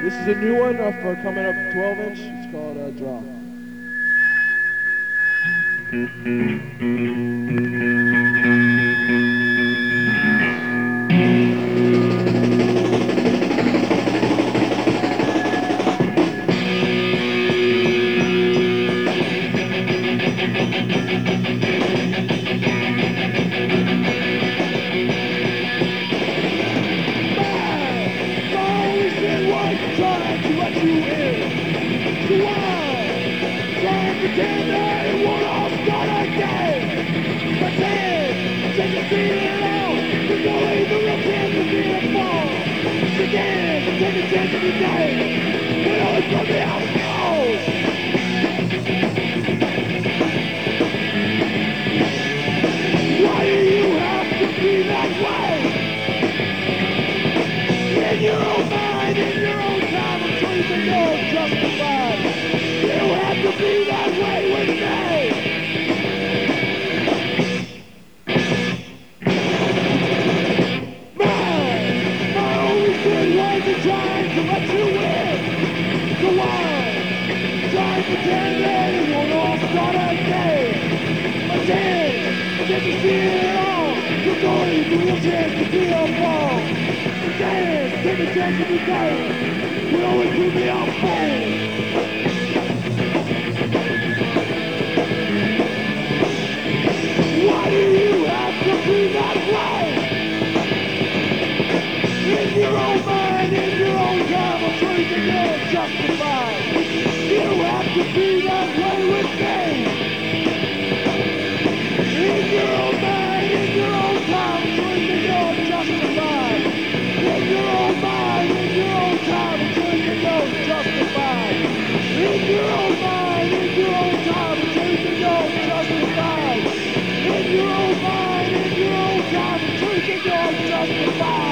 This is a new one for coming up 12-inch. It's called Draw. Trying to let you in. So why? Trying to pretend that it won't all start again. Pretend, take a seat it out. There's no way the real chance to be a fall. Again, take a chance today. But always from the outflows. Why do you have to be that way? In your own mind, in your own time, I'm sure you think you're justified. You have to be that way with me. My only sin was trying to let you in. So why? Trying to pretend that it won't all start again. Pretend, can't you see it all? You're going to real chance to be a ball. Dance, take a chance to be done. We always prove me out fool. Why do you have to be that way? In your own mind, in your own time, I'm sure you think you're justified. You have to be that way with me. In your own mind, in your own time, I'm sure you think you're justified. In your own mind, in your own time, until you know justified. In your own mind, in your own time, until you know justified. In your own mind, in your own time, until you know justified.